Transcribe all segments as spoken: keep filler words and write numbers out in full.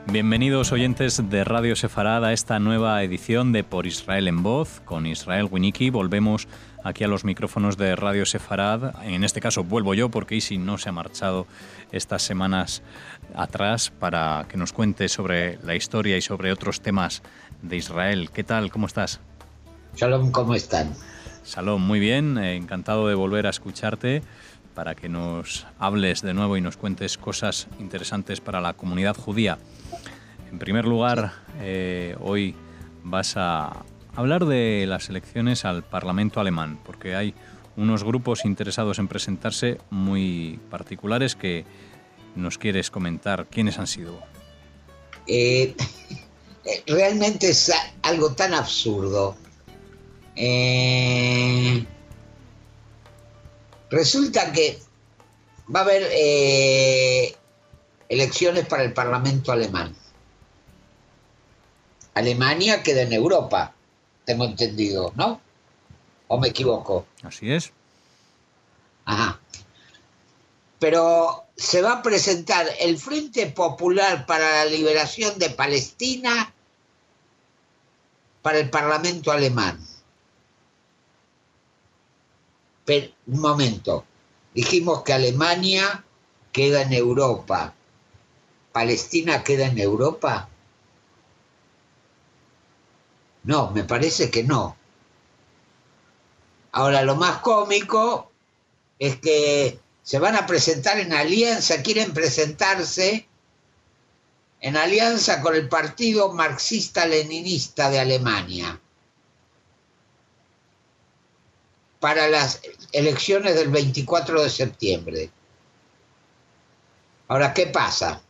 Bienvenidos oyentes de Radio Sefarad a esta nueva edición de Por Israel en Voz con Israel Winnicki. Volvemos aquí a los micrófonos de Radio Sefarad. En este caso vuelvo yo porque Isi no se ha marchado estas semanas atrás para que nos cuente sobre la historia y sobre otros temas de Israel. ¿Qué tal? ¿Cómo estás? Shalom, ¿cómo están? Shalom, muy bien. Eh, encantado de volver a escucharte para que nos hables de nuevo y nos cuentes cosas interesantes para la comunidad judía. En primer lugar, eh, hoy vas a hablar de las elecciones al Parlamento alemán, porque hay unos grupos interesados en presentarse muy particulares que nos quieres comentar. ¿Quiénes han sido? Eh, realmente es algo tan absurdo. Eh, resulta que va a haber eh, elecciones para el Parlamento alemán. Alemania queda en Europa, tengo entendido, ¿no? ¿O me equivoco? Así es. Ajá. Pero se va a presentar el Frente Popular para la Liberación de Palestina para el Parlamento alemán. Pero, un momento, dijimos que Alemania queda en Europa. ¿Palestina queda en Europa? No, me parece que no. Ahora, lo más cómico es que se van a presentar en alianza, quieren presentarse en alianza con el Partido Marxista-Leninista de Alemania para las elecciones del veinticuatro de septiembre. Ahora, ¿qué pasa?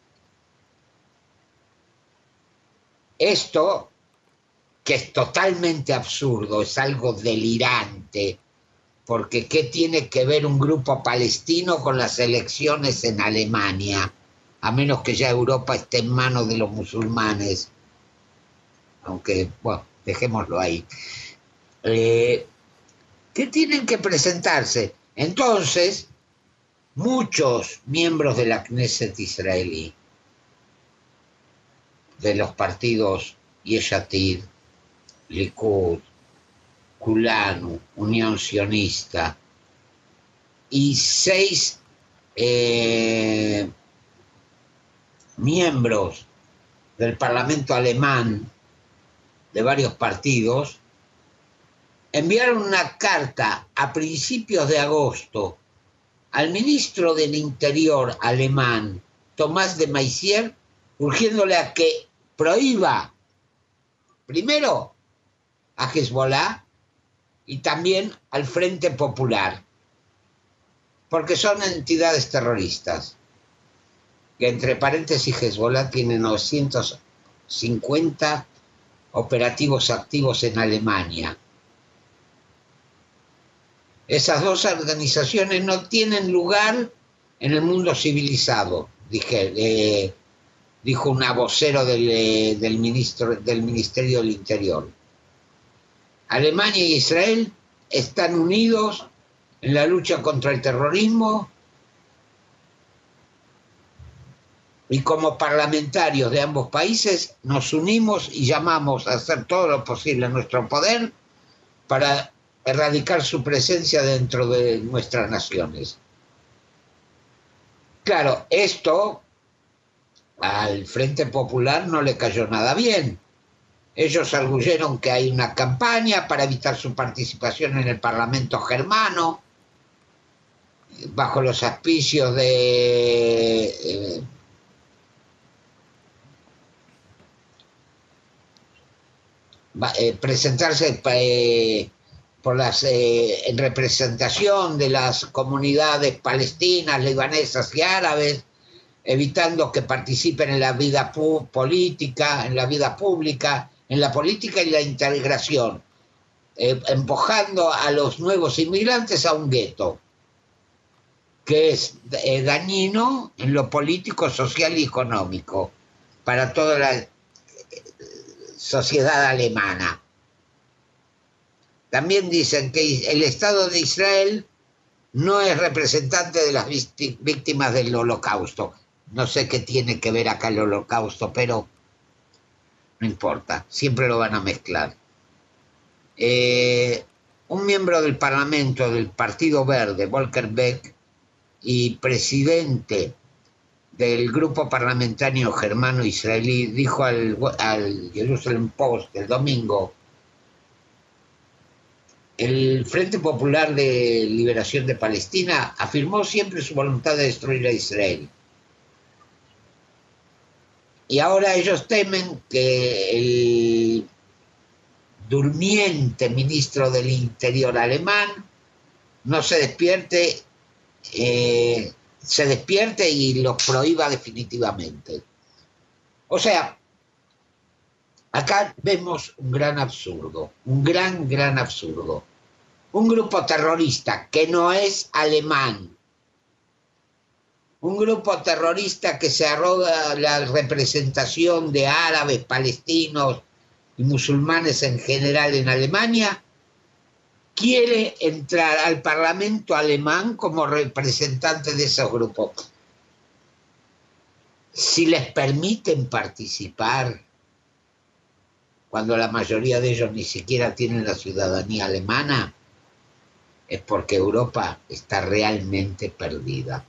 Esto, que es totalmente absurdo, es algo delirante, porque ¿qué tiene que ver un grupo palestino con las elecciones en Alemania? A menos que ya Europa esté en manos de los musulmanes. Aunque, bueno, dejémoslo ahí. Eh, ¿Qué tienen que presentarse? Entonces, muchos miembros de la Knesset israelí, de los partidos Yesh Atid, Likud, Kulanu, Unión Sionista, y seis eh, miembros del Parlamento alemán de varios partidos, enviaron una carta a principios de agosto al ministro del Interior alemán, Tomás de Maizière, urgiéndole a que prohíba, primero, a Hezbollah y también al Frente Popular, porque son entidades terroristas, que entre paréntesis Hezbollah tiene novecientos cincuenta operativos activos en Alemania. Esas dos organizaciones no tienen lugar en el mundo civilizado, dije, eh, dijo una vocero del, del, ministro, del Ministerio del Interior. Alemania y Israel están unidos en la lucha contra el terrorismo y como parlamentarios de ambos países nos unimos y llamamos a hacer todo lo posible en nuestro poder para erradicar su presencia dentro de nuestras naciones. Claro, esto al Frente Popular no le cayó nada bien. Ellos arguyeron que hay una campaña para evitar su participación en el Parlamento germano, bajo los auspicios de eh, eh, presentarse eh, por las eh, en representación de las comunidades palestinas, libanesas y árabes, evitando que participen en la vida política, en la vida pública, en la política y la integración, eh, empujando a los nuevos inmigrantes a un gueto, que es eh, dañino en lo político, social y económico para toda la eh, sociedad alemana. También dicen que el Estado de Israel no es representante de las víctimas del Holocausto. No sé qué tiene que ver acá el holocausto, pero no importa, siempre lo van a mezclar. Eh, un miembro del Parlamento del Partido Verde, Volker Beck, y presidente del grupo parlamentario germano-israelí, dijo al, al Jerusalem Post el domingo: el Frente Popular de Liberación de Palestina afirmó siempre su voluntad de destruir a Israel. Y ahora ellos temen que el durmiente ministro del Interior alemán no se despierte, eh, se despierte y los prohíba definitivamente. O sea, acá vemos un gran absurdo, un gran, gran absurdo. Un grupo terrorista que no es alemán, un grupo terrorista que se arroga la representación de árabes, palestinos y musulmanes en general en Alemania, quiere entrar al Parlamento alemán como representante de esos grupos. Si les permiten participar, cuando la mayoría de ellos ni siquiera tienen la ciudadanía alemana, es porque Europa está realmente perdida.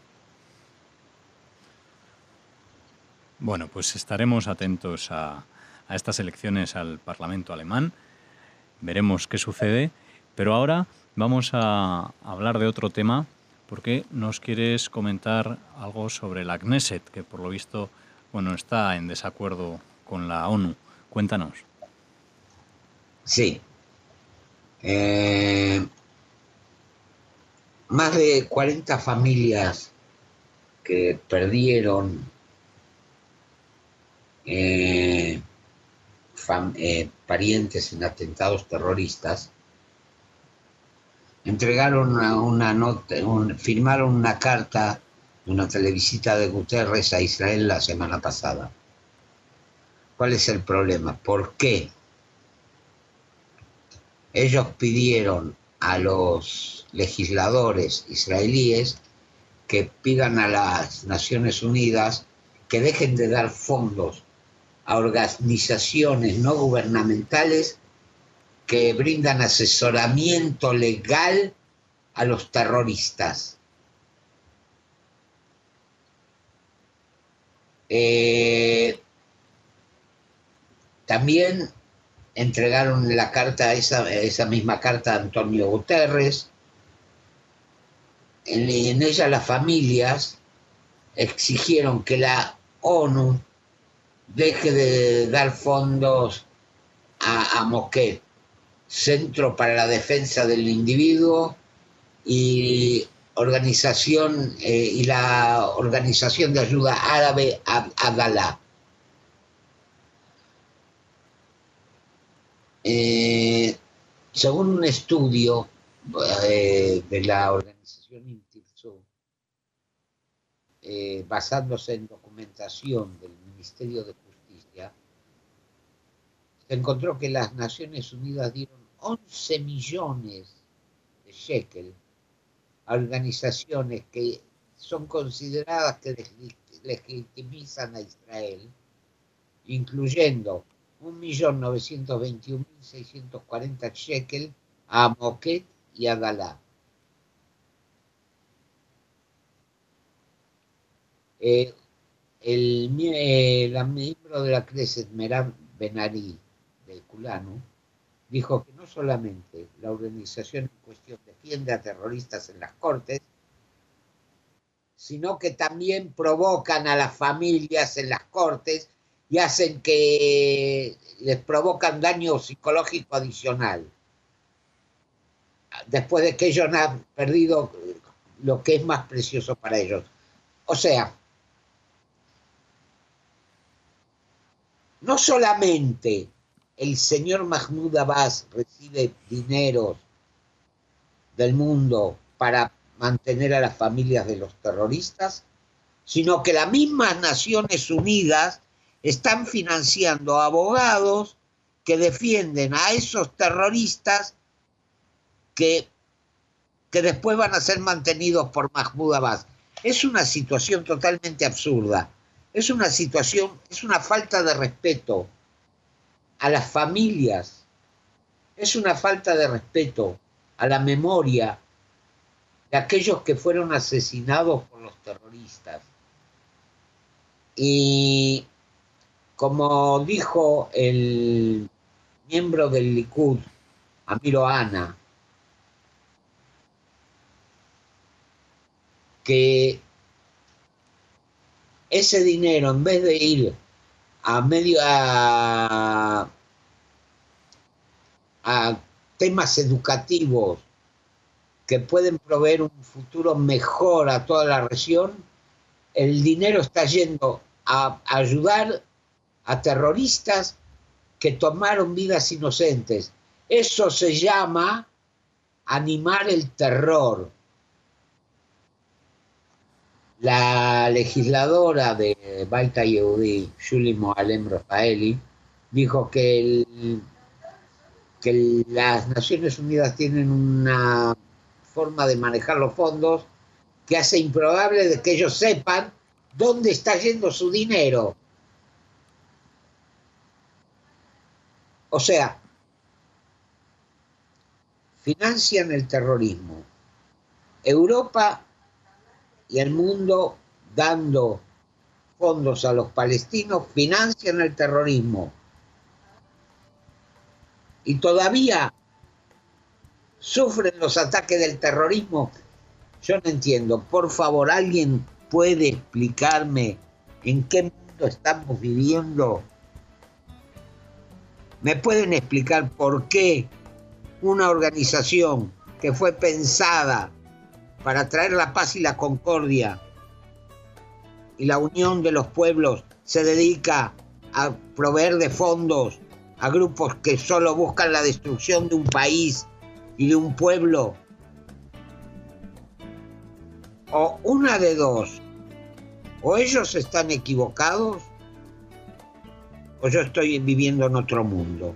Bueno, pues estaremos atentos a, a estas elecciones al Parlamento alemán. Veremos qué sucede. Pero ahora vamos a hablar de otro tema, porque nos quieres comentar algo sobre la Knesset, que por lo visto, bueno, está en desacuerdo con la ONU. Cuéntanos. Sí. Eh... Más de cuarenta familias que perdieron eh, fam, eh, parientes en atentados terroristas entregaron una, una nota, un, firmaron una carta de una televisita de Guterres a Israel la semana pasada. ¿Cuál es el problema? ¿Por qué ellos pidieron a los legisladores israelíes que pidan a las Naciones Unidas que dejen de dar fondos a organizaciones no gubernamentales que brindan asesoramiento legal a los terroristas? Eh, también entregaron la carta, esa, esa misma carta a Antonio Guterres. En, en ella las familias exigieron que la ONU deje de dar fondos a, a Moquet, Centro para la Defensa del Individuo, y organización eh, y la Organización de Ayuda Árabe Adalá. Eh, según un estudio eh, de la organización Intifsu, eh, basándose en documentación del Ministerio de Justicia, se encontró que las Naciones Unidas dieron once millones de shekel a organizaciones que son consideradas que legitimizan a Israel, incluyendo un millón novecientos veintiún mil seiscientos cuarenta shekel a Moquet y a Adalá. Eh, el, eh, la miembro de la Knesset, Merab Ben-Ari, del Culano, dijo que no solamente la organización en cuestión defiende a terroristas en las cortes, sino que también provocan a las familias en las cortes y hacen que les provocan daño psicológico adicional, después de que ellos han perdido lo que es más precioso para ellos. O sea, no solamente el señor Mahmoud Abbas recibe dinero del mundo para mantener a las familias de los terroristas, sino que las mismas Naciones Unidas están financiando abogados que defienden a esos terroristas que, que después van a ser mantenidos por Mahmoud Abbas. Es una situación totalmente absurda. Es una situación, es una falta de respeto a las familias. Es una falta de respeto a la memoria de aquellos que fueron asesinados por los terroristas. Y como dijo el miembro del Likud, Amir Ohana, que ese dinero, en vez de ir a medio a, a temas educativos que pueden proveer un futuro mejor a toda la región, el dinero está yendo a ayudar a terroristas que tomaron vidas inocentes. Eso se llama animar el terror. La legisladora de Baita Yehudi, Julie Moalem Rafaeli, dijo que, el, que las Naciones Unidas tienen una forma de manejar los fondos que hace improbable de que ellos sepan dónde está yendo su dinero. O sea, financian el terrorismo. Europa y el mundo dando fondos a los palestinos financian el terrorismo. Y todavía sufren los ataques del terrorismo. Yo no entiendo. Por favor, ¿alguien puede explicarme en qué mundo estamos viviendo? ¿Me pueden explicar por qué una organización que fue pensada para traer la paz y la concordia y la unión de los pueblos se dedica a proveer de fondos a grupos que solo buscan la destrucción de un país y de un pueblo? O una de dos, o ellos están equivocados o yo estoy viviendo en otro mundo.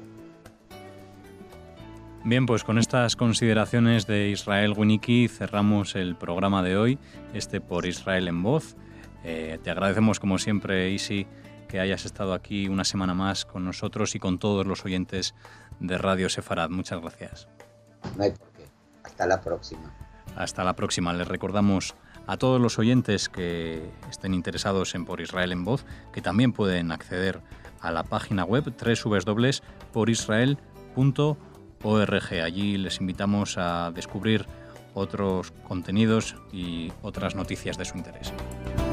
Bien, pues con estas consideraciones de Israel Winicky cerramos el programa de hoy, este por Israel en Voz. Eh, te agradecemos como siempre, Isi, que hayas estado aquí una semana más con nosotros y con todos los oyentes de Radio Sefarad. Muchas gracias. No hay por qué. Hasta la próxima. Hasta la próxima. Les recordamos a todos los oyentes que estén interesados en Por Israel en Voz que también pueden acceder a la página web doble u doble u doble u punto por israel punto org. Allí les invitamos a descubrir otros contenidos y otras noticias de su interés.